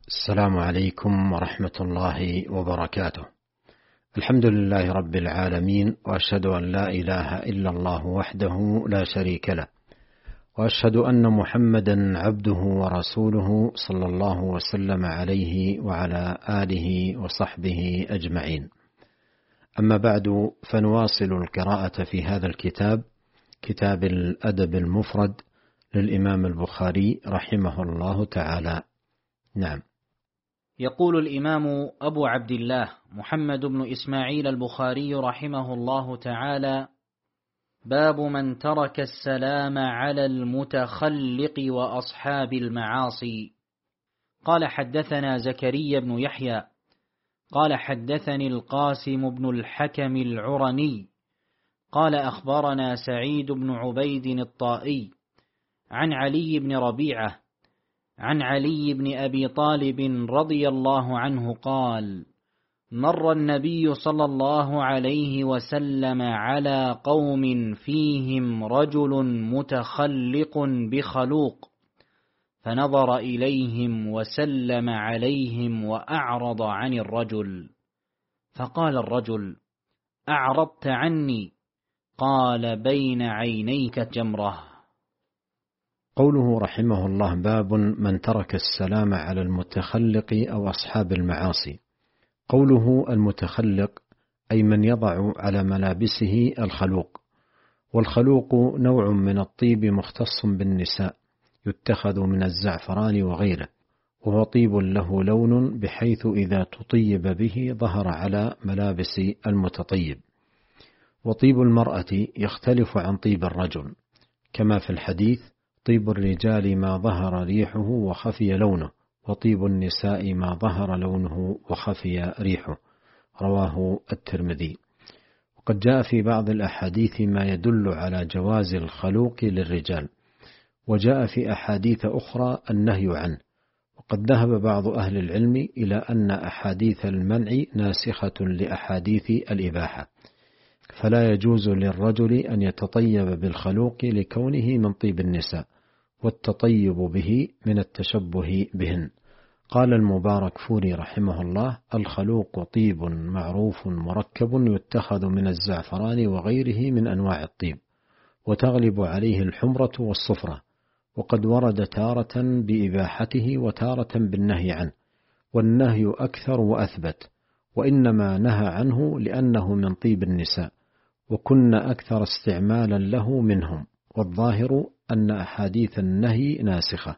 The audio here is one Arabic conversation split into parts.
السلام عليكم ورحمة الله وبركاته. الحمد لله رب العالمين، وأشهد أن لا إله إلا الله وحده لا شريك له، وأشهد أن محمدا عبده ورسوله صلى الله وسلم عليه وعلى آله وصحبه أجمعين. أما بعد، فنواصل القراءة في هذا الكتاب، كتاب الأدب المفرد للإمام البخاري رحمه الله تعالى. نعم. يقول الإمام أبو عبد الله محمد بن إسماعيل البخاري رحمه الله تعالى: باب من ترك السلام على المتخلق وأصحاب المعاصي. قال: حدثنا زكريا بن يحيى قال: حدثني القاسم بن الحكم العرني قال: أخبرنا سعيد بن عبيد الطائي عن علي بن ربيعة عن علي بن أبي طالب رضي الله عنه قال: مر النبي صلى الله عليه وسلم على قوم فيهم رجل متخلق بخلوق، فنظر إليهم وسلم عليهم وأعرض عن الرجل، فقال الرجل: أعرضت عني؟ قال: بين عينيك جمرة. قوله رحمه الله: باب من ترك السلام على المتخلق أو أصحاب المعاصي. قوله المتخلق أي من يضع على ملابسه الخلوق، والخلوق نوع من الطيب مختص بالنساء، يتخذ من الزعفران وغيره، وهو طيب له لون بحيث إذا تطيب به ظهر على ملابس المتطيب. وطيب المرأة يختلف عن طيب الرجل، كما في الحديث: طيب الرجال ما ظهر ريحه وخفي لونه، وطيب النساء ما ظهر لونه وخفي ريحه. رواه الترمذي. وقد جاء في بعض الأحاديث ما يدل على جواز الخلوق للرجال، وجاء في أحاديث أخرى النهي عنه. وقد ذهب بعض أهل العلم إلى أن أحاديث المنع ناسخة لأحاديث الإباحة، فلا يجوز للرجل أن يتطيب بالخلوق لكونه من طيب النساء، والتطيب به من التشبه بهن. قال المباركفوري رحمه الله: الخلوق طيب معروف مركب يتخذ من الزعفران وغيره من أنواع الطيب، وتغلب عليه الحمرة والصفرة، وقد ورد تارة بإباحته وتارة بالنهي عنه، والنهي أكثر وأثبت، وإنما نهى عنه لأنه من طيب النساء، وكن أكثر استعمالا له منهم، والظاهر أن أحاديث النهي ناسخة.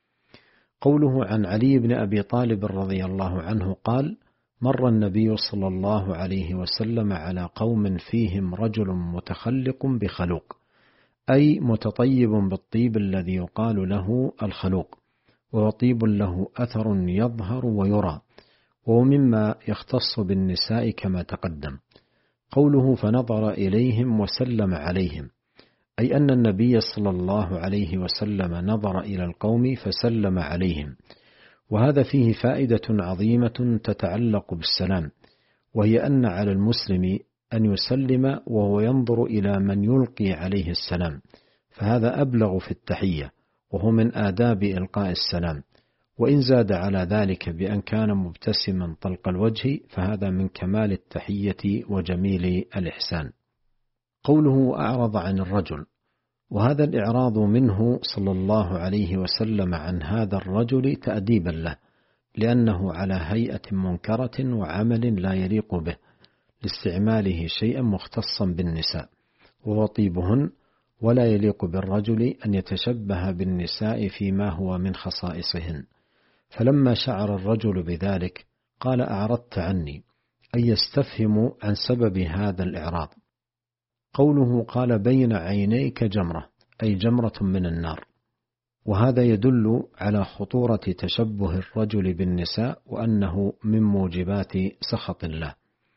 قوله عن علي بن أبي طالب رضي الله عنه قال: مر النبي صلى الله عليه وسلم على قوم فيهم رجل متخلق بخلوق، أي متطيب بالطيب الذي يقال له الخلوق، وهو طيب له أثر يظهر ويرى، وهو مما يختص بالنساء كما تقدم. قوله فنظر إليهم وسلم عليهم، أي أن النبي صلى الله عليه وسلم نظر إلى القوم فسلم عليهم، وهذا فيه فائدة عظيمة تتعلق بالسلام، وهي أن على المسلم أن يسلم وهو ينظر إلى من يلقي عليه السلام، فهذا أبلغ في التحية، وهو من آداب إلقاء السلام. وإن زاد على ذلك بأن كان مبتسما طلق الوجه، فهذا من كمال التحية وجميل الإحسان. قوله أعرض عن الرجل، وهذا الإعراض منه صلى الله عليه وسلم عن هذا الرجل تأديبا له، لأنه على هيئة منكرة وعمل لا يليق به، لاستعماله شيئا مختصا بالنساء وهو طيبهن، ولا يليق بالرجل أن يتشبه بالنساء فيما هو من خصائصهن. فلما شعر الرجل بذلك قال: أعرضت عني، أي يستفهم عن سبب هذا الإعراض. قوله قال: بين عينيك جمرة، أي جمرة من النار، وهذا يدل على خطورة تشبه الرجل بالنساء، وأنه من موجبات سخط الله.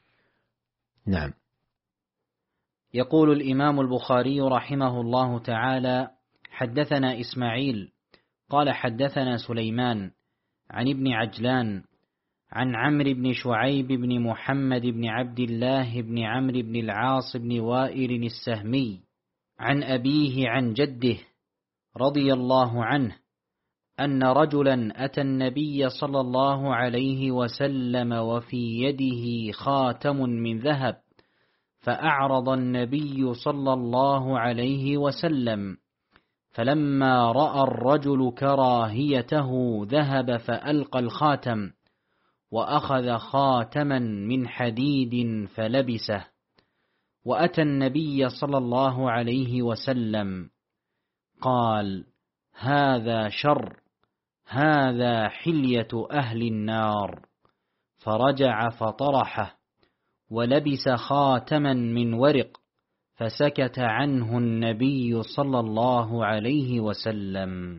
نعم. يقول الإمام البخاري رحمه الله تعالى: حدثنا إسماعيل قال: حدثنا سليمان عن ابن عجلان عن عمرو بن شعيب بن محمد بن عبد الله بن عمرو بن العاص بن وائل السهمي عن أبيه عن جده رضي الله عنه أن رجلا أتى النبي صلى الله عليه وسلم وفي يده خاتم من ذهب، فأعرض النبي صلى الله عليه وسلم، فلما رأى الرجل كراهيته ذهب فألقى الخاتم، وأخذ خاتما من حديد فلبسه. وأتى النبي صلى الله عليه وسلم قال: هذا شر، هذا حلية أهل النار. فرجع فطرحه، ولبس خاتما من ورق، فسكت عنه النبي صلى الله عليه وسلم.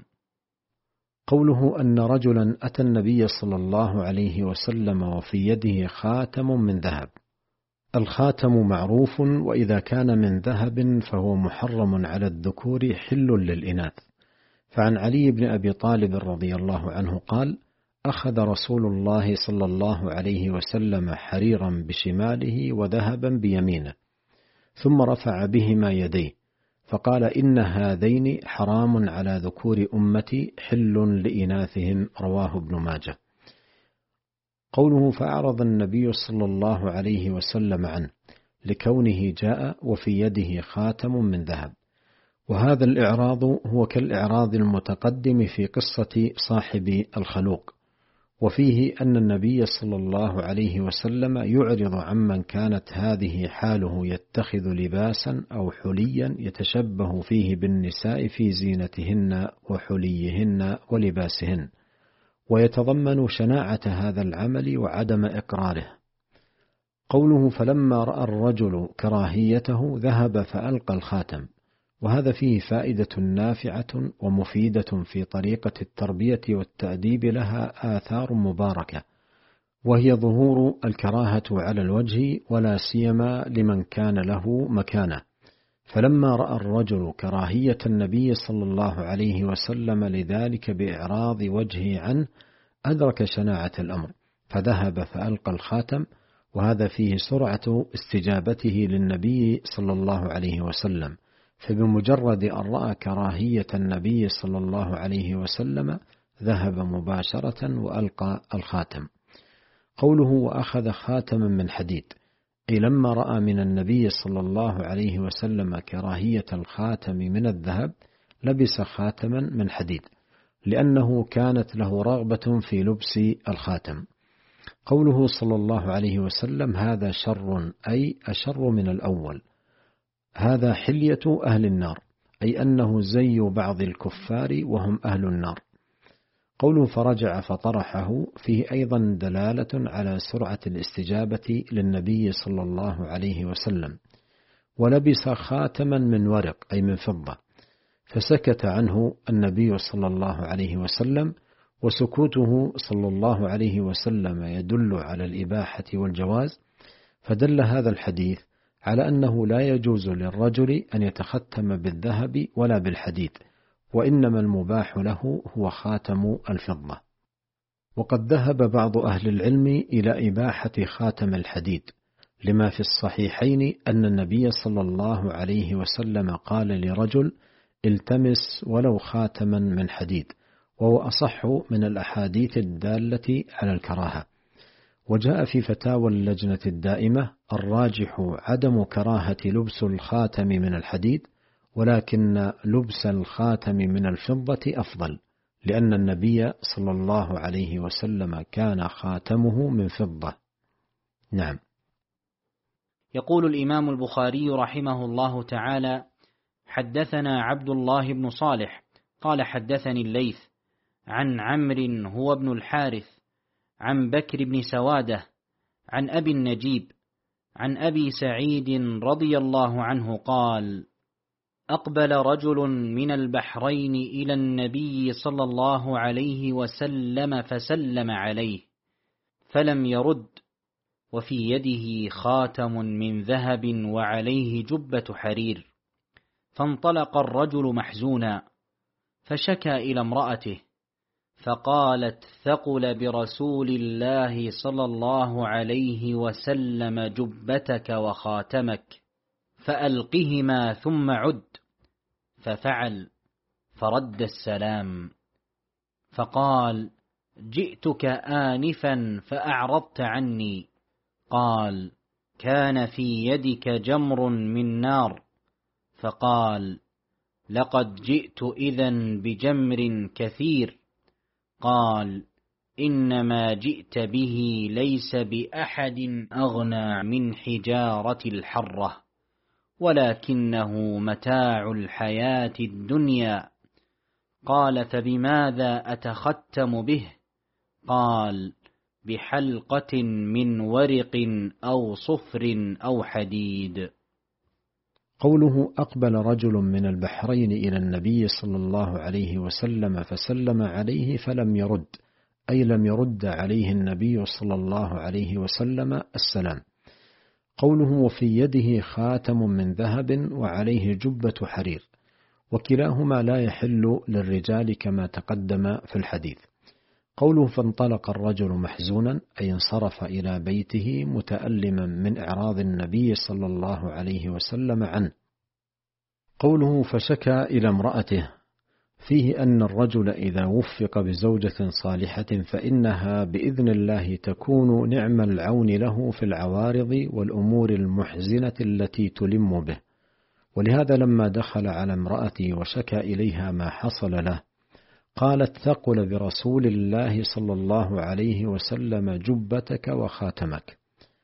قوله أن رجلا أتى النبي صلى الله عليه وسلم وفي يده خاتم من ذهب. الخاتم معروف، وإذا كان من ذهب فهو محرم على الذكور حل للإناث. فعن علي بن أبي طالب رضي الله عنه قال: أخذ رسول الله صلى الله عليه وسلم حريرا بشماله وذهبا بيمينه، ثم رفع بهما يديه فقال: إن هذين حرام على ذكور أمتي حل لإناثهم. رواه ابن ماجه. قوله فأعرض النبي صلى الله عليه وسلم عنه لكونه جاء وفي يده خاتم من ذهب. وهذا الإعراض هو كالإعراض المتقدم في قصة صاحب الخلوق، وفيه أن النبي صلى الله عليه وسلم يعرض عمن كانت هذه حاله يتخذ لباسا أو حليا يتشبه فيه بالنساء في زينتهن وحليهن ولباسهن، ويتضمن شناعة هذا العمل وعدم إقراره. قوله فلما رأى الرجل كراهيته ذهب فألقى الخاتم، وهذا فيه فائدة نافعة ومفيدة في طريقة التربية والتأديب، لها آثار مباركة، وهي ظهور الكراهة على الوجه، ولا سيما لمن كان له مكانة. فلما رأى الرجل كراهية النبي صلى الله عليه وسلم لذلك بإعراض وجهه عنه أدرك شناعة الأمر، فذهب فألقى الخاتم، وهذا فيه سرعة استجابته للنبي صلى الله عليه وسلم، فبمجرد أن رأى كراهية النبي صلى الله عليه وسلم ذهب مباشرة وألقى الخاتم. قوله وأخذ خاتما من حديد، أي لما رأى من النبي صلى الله عليه وسلم كراهية الخاتم من الذهب لبس خاتما من حديد، لأنه كانت له رغبة في لبس الخاتم. قوله صلى الله عليه وسلم هذا شر، أي أشر من الأول. هذا حلية أهل النار، أي أنه زي بعض الكفار وهم أهل النار. قوله فرجع فطرحه فيه أيضا دلالة على سرعة الاستجابة للنبي صلى الله عليه وسلم. ولبس خاتما من ورق، أي من فضة، فسكت عنه النبي صلى الله عليه وسلم. وسكوته صلى الله عليه وسلم يدل على الإباحة والجواز، فدل هذا الحديث على أنه لا يجوز للرجل أن يتختم بالذهب ولا بالحديد، وإنما المباح له هو خاتم الفضة. وقد ذهب بعض أهل العلم إلى إباحة خاتم الحديد، لما في الصحيحين أن النبي صلى الله عليه وسلم قال لرجل: التمس ولو خاتما من حديد، وهو أصح من الأحاديث الدالة على الكراهة. وجاء في فتاوى اللجنة الدائمة الراجح عدم كراهة لبس الخاتم من الحديد، ولكن لبس الخاتم من الفضة أفضل، لأن النبي صلى الله عليه وسلم كان خاتمه من فضة. نعم. يقول الإمام البخاري رحمه الله تعالى: حدثنا عبد الله بن صالح قال حدثني الليث عن عمرو هو ابن الحارث عن بكر بن سوادة عن أبي النجيب عن أبي سعيد رضي الله عنه قال: أقبل رجل من البحرين إلى النبي صلى الله عليه وسلم فسلم عليه فلم يرد، وفي يده خاتم من ذهب وعليه جبة حرير. فانطلق الرجل محزونا، فشكى إلى امرأته، فقالت: ثقل برسول الله صلى الله عليه وسلم جبتك وخاتمك، فألقهما ثم عد. ففعل، فرد السلام. فقال: جئتك آنفا فأعرضت عني. قال: كان في يدك جمر من نار. فقال: لقد جئت إذن بجمر كثير. قال: إنما جئت به ليس بأحد أغنى من حجارة الحرة، ولكنه متاع الحياة الدنيا. قال: فبماذا أتختم به؟ قال: بحلقة من ورق أو صفر أو حديد. قوله: أقبل رجل من البحرين إلى النبي صلى الله عليه وسلم فسلم عليه فلم يرد، أي لم يرد عليه النبي صلى الله عليه وسلم السلام. قوله: وفي يده خاتم من ذهب وعليه جبة حرير، وكلاهما لا يحل للرجال كما تقدم في الحديث. قوله: فانطلق الرجل محزونا، أي انصرف إلى بيته متألما من إعراض النبي صلى الله عليه وسلم عنه. قوله: فشكى إلى امرأته، فيه أن الرجل إذا وفق بزوجة صالحة فإنها بإذن الله تكون نعم العون له في العوارض والأمور المحزنة التي تلم به. ولهذا لما دخل على امرأتي وشكى إليها ما حصل له، قالت: ثقل برسول الله صلى الله عليه وسلم جبتك وخاتمك.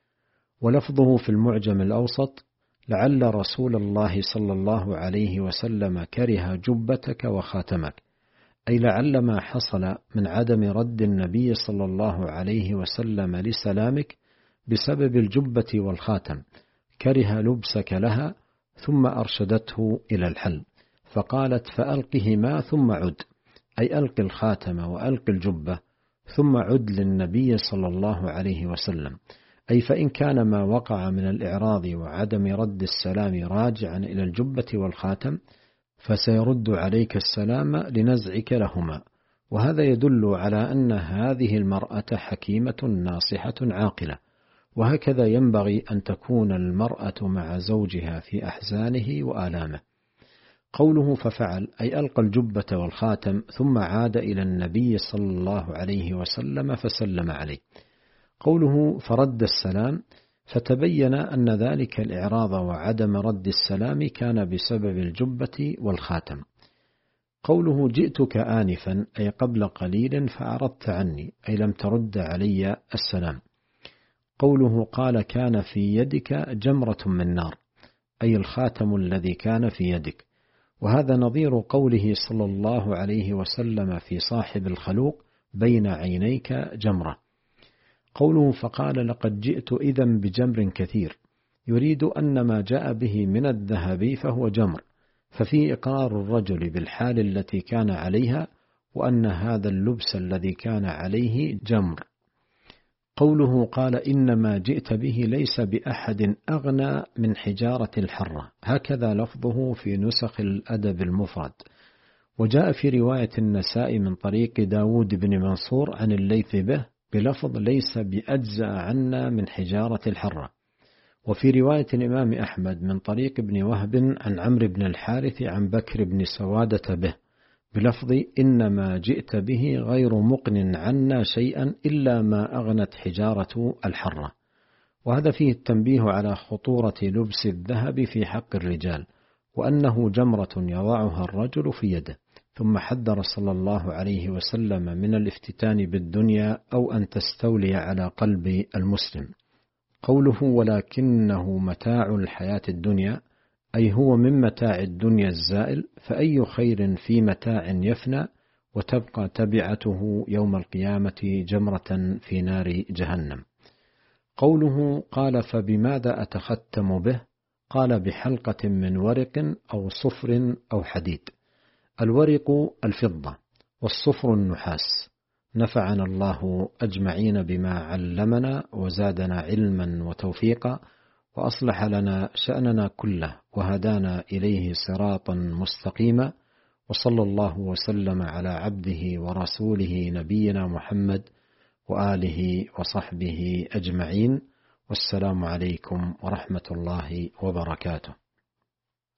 ولفظه في المعجم الأوسط: لعل رسول الله صلى الله عليه وسلم كره جبتك وخاتمك، أي لعل ما حصل من عدم رد النبي صلى الله عليه وسلم لسلامك بسبب الجبة والخاتم، كره لبسك لها، ثم أرشدته إلى الحل، فقالت: فألقهما ثم عد، أي ألق الخاتم وألق الجبة ثم عد للنبي صلى الله عليه وسلم، أي فإن كان ما وقع من الإعراض وعدم رد السلام راجعا إلى الجبة والخاتم فسيرد عليك السلام لنزعك لهما. وهذا يدل على أن هذه المرأة حكيمة ناصحة عاقلة، وهكذا ينبغي أن تكون المرأة مع زوجها في أحزانه وآلامه. قوله: ففعل، أي ألقى الجبة والخاتم ثم عاد إلى النبي صلى الله عليه وسلم فسلم عليه. قوله: فرد السلام، فتبين أن ذلك الإعراض وعدم رد السلام كان بسبب الجبة والخاتم. قوله: جئتك آنفا، أي قبل قليل فأعرضت عني، أي لم ترد علي السلام. قوله: قال: كان في يدك جمرة من نار، أي الخاتم الذي كان في يدك. وهذا نظير قوله صلى الله عليه وسلم في صاحب الخلوق: بين عينيك جمرة. قوله: فقال: لقد جئت إذن بجمر كثير، يريد أن ما جاء به من الذهب فهو جمر، ففي إقرار الرجل بالحال التي كان عليها، وأن هذا اللبس الذي كان عليه جمر. قوله: قال: إنما جئت به ليس بأحد أغنى من حجارة الحرة، هكذا لفظه في نسخ الأدب المفرد. وجاء في رواية النساء من طريق داود بن منصور عن الليث به بلفظ: ليس بأجزأ عنا من حجارة الحرة. وفي رواية الإمام أحمد من طريق ابن وهب عن عمرو بن الحارث عن بكر بن سوادة به بلفظ: إنما جئت به غير مقن عنا شيئا إلا ما أغنت حجارة الحرة. وهذا فيه التنبيه على خطورة لبس الذهب في حق الرجال، وأنه جمرة يضعها الرجل في يده. ثم حذر صلى الله عليه وسلم من الافتتان بالدنيا أو أن تستولي على قلب المسلم. قوله: ولكنه متاع الحياة الدنيا، أي هو من متاع الدنيا الزائل، فأي خير في متاع يفنى وتبقى تبعته يوم القيامة جمرة في نار جهنم. قوله: قال: فبماذا أتختم به؟ قال: بحلقة من ورق أو صفر أو حديد. الورق الفضة، والصفر النحاس. نفعنا الله أجمعين بما علمنا وزادنا علما وتوفيقا، وأصلح لنا شأننا كله، وهدانا إليه صراطا مستقيما. وصلى الله وسلم على عبده ورسوله نبينا محمد وآله وصحبه أجمعين، والسلام عليكم ورحمة الله وبركاته.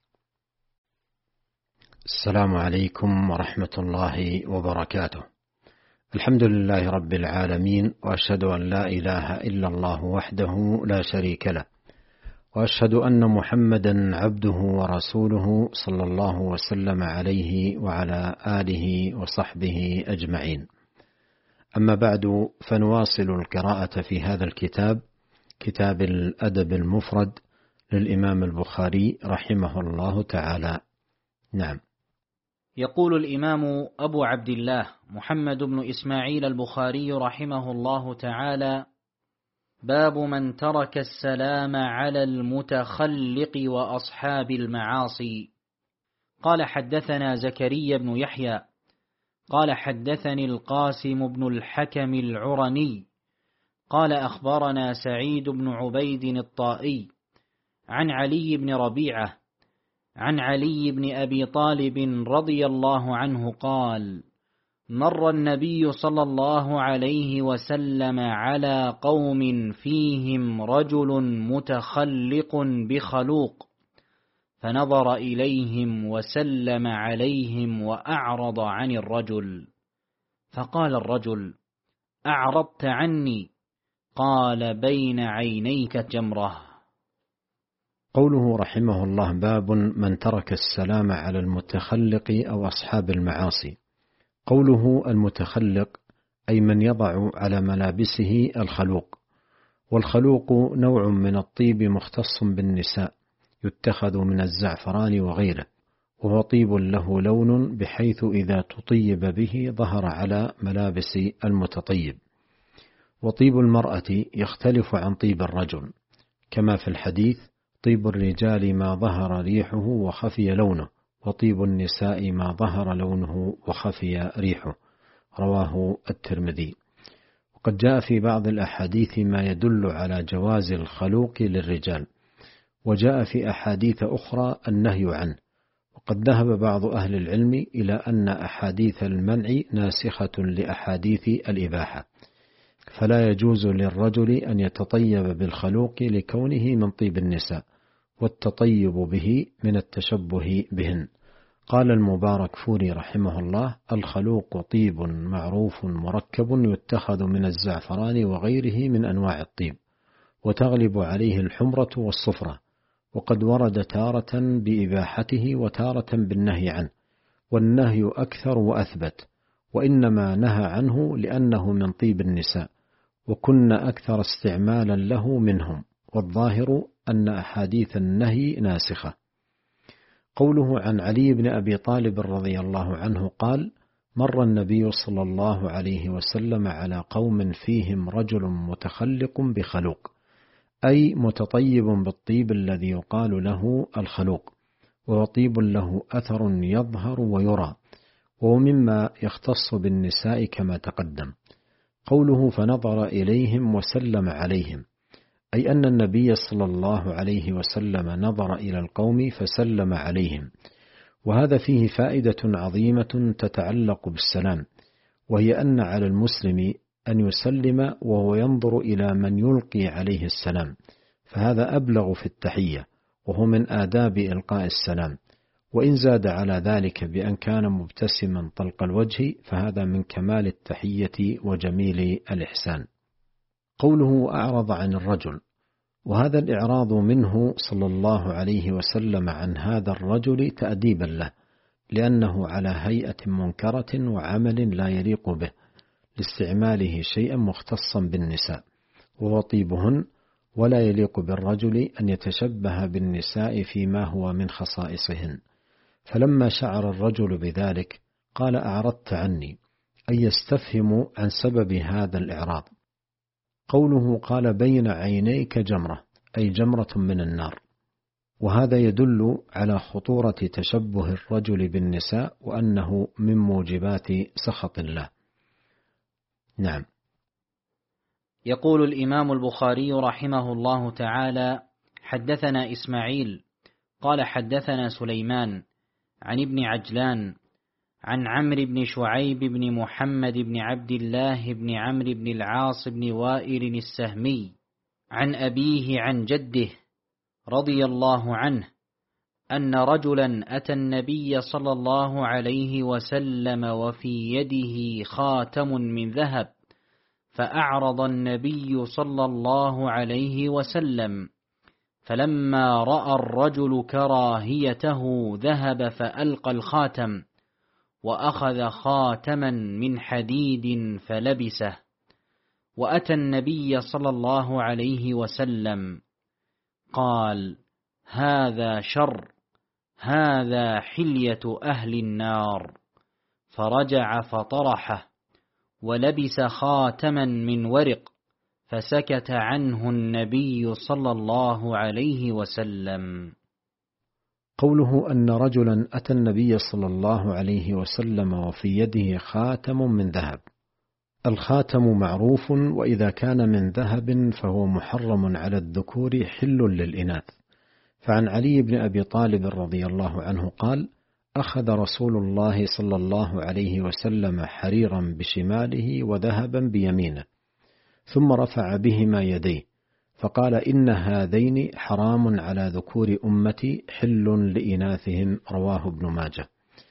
السلام عليكم ورحمة الله وبركاته. الحمد لله رب العالمين، وأشهد أن لا إله إلا الله وحده لا شريك له، وأشهد أن محمدا عبده ورسوله صلى الله وسلم عليه وعلى آله وصحبه أجمعين. أما بعد، فنواصل القراءة في هذا الكتاب، كتاب الأدب المفرد للإمام البخاري رحمه الله تعالى. نعم. يقول الإمام أبو عبد الله محمد بن إسماعيل البخاري رحمه الله تعالى: باب من ترك السلام على المتخلق وأصحاب المعاصي. قال: حدثنا زكريا بن يحيى قال: حدثني القاسم بن الحكم العرني قال: أخبرنا سعيد بن عبيد الطائي عن علي بن ربيعة عن علي بن أبي طالب رضي الله عنه قال: مر النبي صلى الله عليه وسلم على قوم فيهم رجل متخلق بخلوق، فنظر إليهم وسلم عليهم وأعرض عن الرجل، فقال الرجل: أعرضت عني؟ قال: بين عينيك جمرة. قوله رحمه الله: باب من ترك السلام على المتخلق أو أصحاب المعاصي. قوله المتخلق أي من يضع على ملابسه الخلوق، والخلوق نوع من الطيب مختص بالنساء، يتخذ من الزعفران وغيره، وهو طيب له لون بحيث إذا تطيب به ظهر على ملابس المتطيب. وطيب المرأة يختلف عن طيب الرجل، كما في الحديث: طيب الرجال ما ظهر ريحه وخفي لونه، وطيب النساء ما ظهر لونه وخفي ريحه. رواه الترمذي. وقد جاء في بعض الأحاديث ما يدل على جواز الخلوق للرجال، وجاء في أحاديث أخرى النهي عنه. وقد ذهب بعض أهل العلم إلى أن أحاديث المنع ناسخة لأحاديث الإباحة، فلا يجوز للرجل أن يتطيب بالخلوق لكونه من طيب النساء، والتطيب به من التشبه بهن. قال المباركفوري رحمه الله: الخلوق طيب معروف مركب يتخذ من الزعفران وغيره من أنواع الطيب، وتغلب عليه الحمرة والصفرة، وقد ورد تارة بإباحته وتارة بالنهي عنه، والنهي أكثر وأثبت، وإنما نهى عنه لأنه من طيب النساء، وكن أكثر استعمالا له منهم، والظاهر أن أحاديث النهي ناسخة. قوله عن علي بن أبي طالب رضي الله عنه قال: مر النبي صلى الله عليه وسلم على قوم فيهم رجل متخلق بخلوق، أي متطيب بالطيب الذي يقال له الخلوق، وهو طيب له أثر يظهر ويرى، وهو مما يختص بالنساء كما تقدم. قوله فنظر إليهم وسلم عليهم، أي أن النبي صلى الله عليه وسلم نظر إلى القوم فسلم عليهم، وهذا فيه فائدة عظيمة تتعلق بالسلام، وهي أن على المسلم أن يسلم وهو ينظر إلى من يلقي عليه السلام، فهذا أبلغ في التحية، وهو من آداب إلقاء السلام. وإن زاد على ذلك بأن كان مبتسما طلق الوجه، فهذا من كمال التحية وجميل الإحسان. قوله أعرض عن الرجل، وهذا الإعراض منه صلى الله عليه وسلم عن هذا الرجل تأديبا له، لأنه على هيئة منكرة وعمل لا يليق به، لاستعماله شيئا مختصا بالنساء وهو طيبهن، ولا يليق بالرجل أن يتشبه بالنساء فيما هو من خصائصهن. فلما شعر الرجل بذلك قال: أعرضت عني، أي يستفهم عن سبب هذا الإعراض. قوله قال: بين عينيك جمرة، أي جمرة من النار، وهذا يدل على خطورة تشبه الرجل بالنساء، وأنه من موجبات سخط الله. نعم. يقول الإمام البخاري رحمه الله تعالى: حدثنا إسماعيل قال: حدثنا سليمان عن ابن عجلان عن عمرو بن شعيب بن محمد بن عبد الله بن عمرو بن العاص بن وائل السهمي عن أبيه عن جده رضي الله عنه أن رجلا أتى النبي صلى الله عليه وسلم وفي يده خاتم من ذهب، فأعرض النبي صلى الله عليه وسلم، فلما رأى الرجل كراهيته ذهب فألقى الخاتم، وأخذ خاتما من حديد فلبسه. وأتى النبي صلى الله عليه وسلم قال: هذا شر، هذا حلية أهل النار. فرجع فطرحه، ولبس خاتما من ورق، فسكت عنه النبي صلى الله عليه وسلم. قوله أن رجلا أتى النبي صلى الله عليه وسلم وفي يده خاتم من ذهب. الخاتم معروف، وإذا كان من ذهب فهو محرم على الذكور حل للإناث. فعن علي بن أبي طالب رضي الله عنه قال: أخذ رسول الله صلى الله عليه وسلم حريرا بشماله وذهبا بيمينه، ثم رفع بهما يديه فقال: إن هذين حرام على ذكور أمتي حل لإناثهم. رواه ابن ماجه.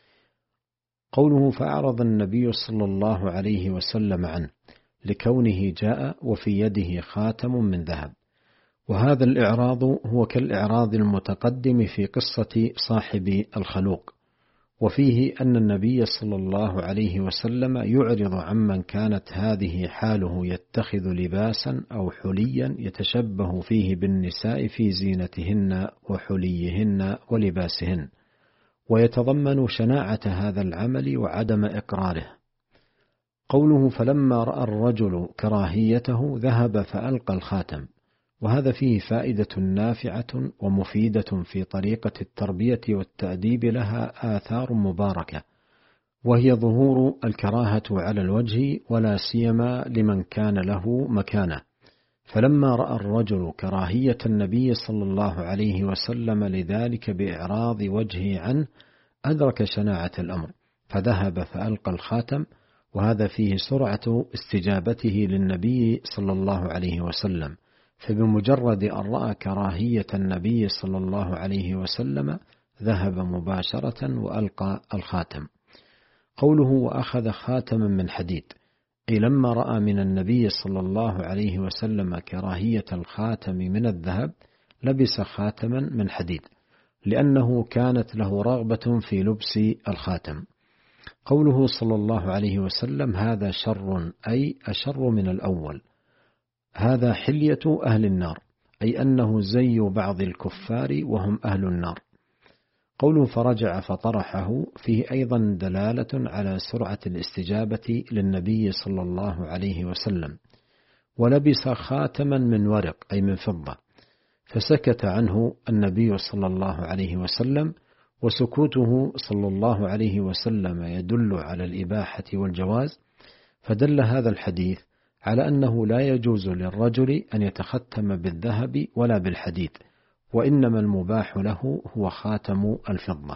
قوله فأعرض النبي صلى الله عليه وسلم عنه لكونه جاء وفي يده خاتم من ذهب، وهذا الإعراض هو كالإعراض المتقدم في قصة صاحب الخلوق، وفيه أن النبي صلى الله عليه وسلم يعرض عمن كانت هذه حاله يتخذ لباسا أو حليا يتشبه فيه بالنساء في زينتهن وحليهن ولباسهن، ويتضمن شناعة هذا العمل وعدم إقراره. قوله فلما رأى الرجل كراهيته ذهب فألقى الخاتم، وهذا فيه فائدة نافعة ومفيدة في طريقة التربية والتأديب، لها آثار مباركة، وهي ظهور الكراهة على الوجه، ولا سيما لمن كان له مكانة. فلما رأى الرجل كراهية النبي صلى الله عليه وسلم لذلك بإعراض وجهه عنه أدرك شناعة الأمر، فذهب فألقى الخاتم، وهذا فيه سرعة استجابته للنبي صلى الله عليه وسلم، فبمجرد أن رأى كراهية النبي صلى الله عليه وسلم ذهب مباشرة وألقى الخاتم. قوله وأخذ خاتما من حديد، أي لما رأى من النبي صلى الله عليه وسلم كراهية الخاتم من الذهب لبس خاتما من حديد، لأنه كانت له رغبة في لبس الخاتم. قوله صلى الله عليه وسلم هذا شر، أي أشر من الأول. هذا حلية أهل النار، أي أنه زي بعض الكفار وهم أهل النار. قوله فرجع فطرحه فيه أيضا دلالة على سرعة الاستجابة للنبي صلى الله عليه وسلم. ولبس خاتما من ورق، أي من فضة، فسكت عنه النبي صلى الله عليه وسلم، وسكوته صلى الله عليه وسلم يدل على الإباحة والجواز. فدل هذا الحديث على أنه لا يجوز للرجل أن يتختم بالذهب ولا بالحديد، وإنما المباح له هو خاتم الفضة.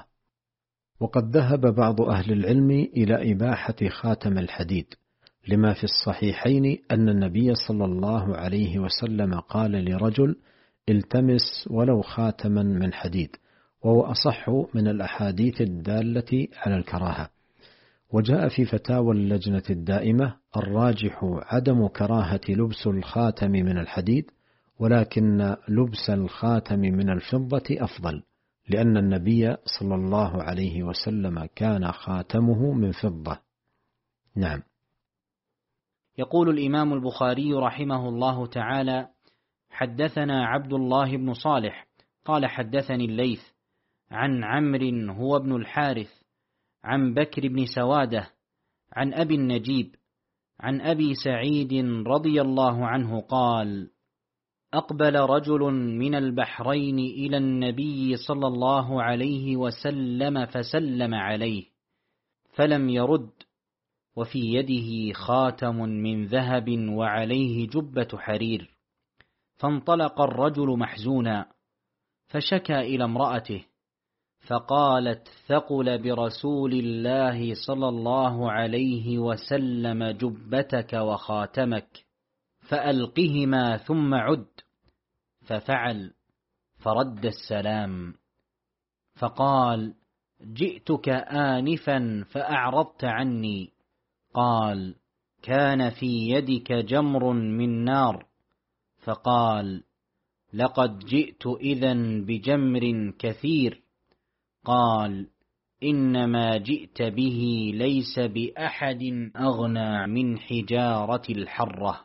وقد ذهب بعض أهل العلم إلى إباحة خاتم الحديد، لما في الصحيحين أن النبي صلى الله عليه وسلم قال لرجل: التمس ولو خاتما من حديد، وهو أصح من الأحاديث الدالة على الكراهة. وجاء في فتاوى اللجنة الدائمة الراجح عدم كراهة لبس الخاتم من الحديد، ولكن لبس الخاتم من الفضة أفضل، لأن النبي صلى الله عليه وسلم كان خاتمه من فضة. نعم. يقول الإمام البخاري رحمه الله تعالى: حدثنا عبد الله بن صالح قال حدثني الليث عن عمرو هو ابن الحارث عن بكر بن سوادة عن أبي النجيب عن أبي سعيد رضي الله عنه قال: أقبل رجل من البحرين إلى النبي صلى الله عليه وسلم فسلم عليه فلم يرد، وفي يده خاتم من ذهب وعليه جبة حرير. فانطلق الرجل محزونا، فشكى إلى امرأته، فقالت: ثقل برسول الله صلى الله عليه وسلم جبتك وخاتمك، فألقهما ثم عد. ففعل، فرد السلام. فقال: جئتك آنفا فأعرضت عني. قال: كان في يدك جمر من نار. فقال: لقد جئت إذن بجمر كثير. قال: إنما جئت به ليس بأحد أغنى من حجارة الحرة،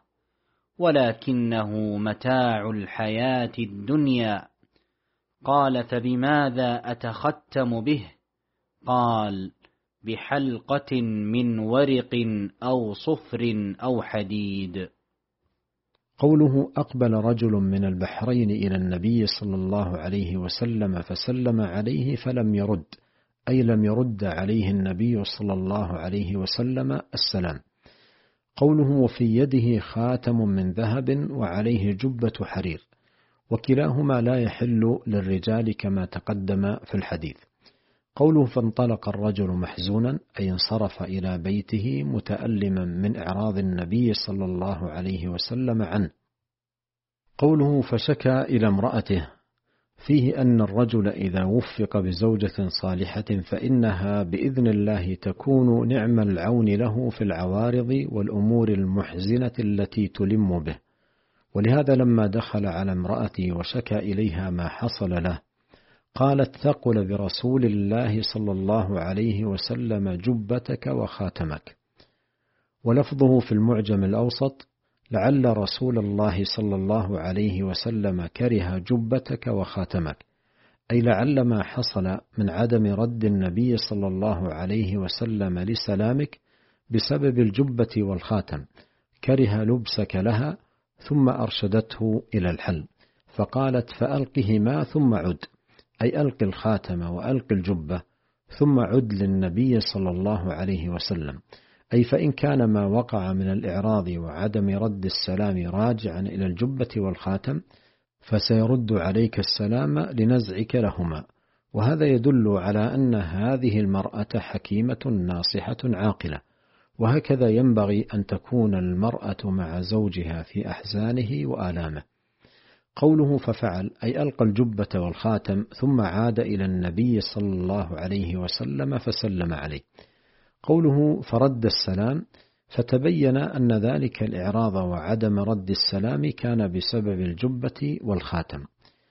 ولكنه متاع الحياة الدنيا. قال: فبماذا أتختم به؟ قال: بحلقة من ورق أو صفر أو حديد. قوله: أقبل رجل من البحرين إلى النبي صلى الله عليه وسلم فسلم عليه فلم يرد، أي لم يرد عليه النبي صلى الله عليه وسلم السلام. قوله: وفي يده خاتم من ذهب وعليه جبة حرير، وكلاهما لا يحل للرجال كما تقدم في الحديث. قوله: فانطلق الرجل محزونا، أي انصرف إلى بيته متألما من إعراض النبي صلى الله عليه وسلم عنه. قوله: فشكى إلى امرأته، فيه أن الرجل إذا وفق بزوجة صالحة فإنها بإذن الله تكون نعم العون له في العوارض والأمور المحزنة التي تلم به. ولهذا لما دخل على امرأتي وشكى إليها ما حصل له، قالت: ثقل برسول الله صلى الله عليه وسلم جبتك وخاتمك. ولفظه في المعجم الأوسط: لعل رسول الله صلى الله عليه وسلم كره جبتك وخاتمك، أي لعل ما حصل من عدم رد النبي صلى الله عليه وسلم لسلامك بسبب الجبة والخاتم، كره لبسك لها، ثم أرشدته إلى الحل، فقالت: فألقهما ثم عد، أي ألق الخاتم وألق الجبة ثم عد للنبي صلى الله عليه وسلم، أي فإن كان ما وقع من الإعراض وعدم رد السلام راجعا إلى الجبة والخاتم فسيرد عليك السلام لنزعك لهما. وهذا يدل على أن هذه المرأة حكيمة ناصحة عاقلة، وهكذا ينبغي أن تكون المرأة مع زوجها في أحزانه وآلامه. قوله: ففعل، أي ألقى الجبة والخاتم ثم عاد إلى النبي صلى الله عليه وسلم فسلم عليه. قوله: فرد السلام، فتبين أن ذلك الإعراض وعدم رد السلام كان بسبب الجبة والخاتم.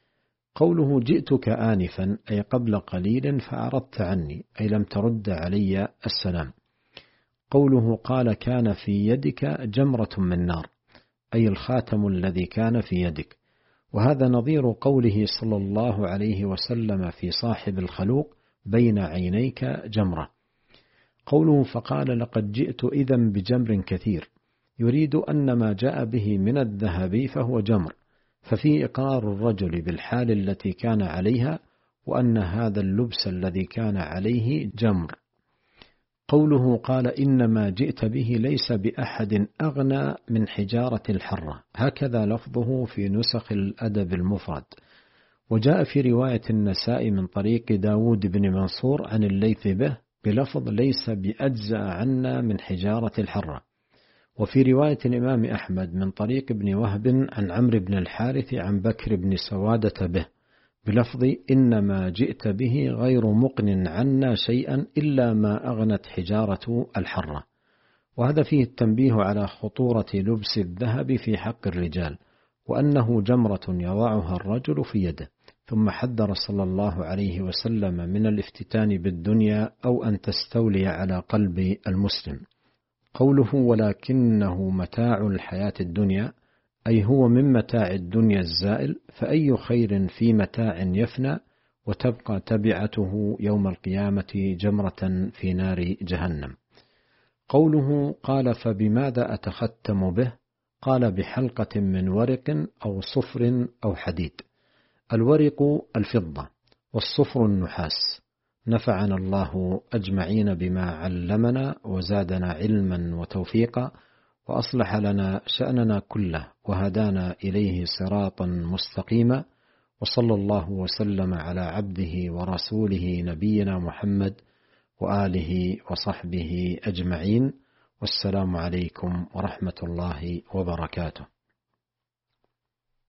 قوله: جئتك آنفا، أي قبل قليل فأعرضت عني، أي لم ترد علي السلام. قوله: قال: كان في يدك جمرة من نار، أي الخاتم الذي كان في يدك. وهذا نظير قوله صلى الله عليه وسلم في صاحب الخلوق: بين عينيك جمرة. قوله: فقال: لقد جئت إذن بجمر كثير، يريد أن ما جاء به من الذهب فهو جمر، ففي إقرار الرجل بالحال التي كان عليها، وأن هذا اللبس الذي كان عليه جمر. قوله: قال: إنما جئت به ليس بأحد أغنى من حجارة الحرة، هكذا لفظه في نسخ الأدب المفرد. وجاء في رواية النساء من طريق داود بن منصور عن الليث به بلفظ: ليس بأجزأ عنا من حجارة الحرة. وفي رواية الإمام أحمد من طريق ابن وهب عن عمرو بن الحارث عن بكر بن سوادة به بلفظ: إنما جئت به غير مقن عنا شيئا إلا ما أغنت حجارة الحرة. وهذا فيه التنبيه على خطورة لبس الذهب في حق الرجال، وأنه جمرة يضعها الرجل في يده. ثم حذر صلى الله عليه وسلم من الافتتان بالدنيا أو أن تستولي على قلب المسلم. قوله: ولكنه متاع الحياة الدنيا، أي هو من متاع الدنيا الزائل، فأي خير في متاع يفنى وتبقى تبعته يوم القيامة جمرة في نار جهنم. قوله: قال: فبماذا أتختم به؟ قال: بحلقة من ورق أو صفر أو حديد. الورق الفضة، والصفر النحاس. نفعنا الله أجمعين بما علمنا وزادنا علما وتوفيقا، وأصلح لنا شأننا كله، وهدانا إليه صراطا مستقيما. وصلى الله وسلم على عبده ورسوله نبينا محمد وآله وصحبه أجمعين. والسلام عليكم ورحمة الله وبركاته.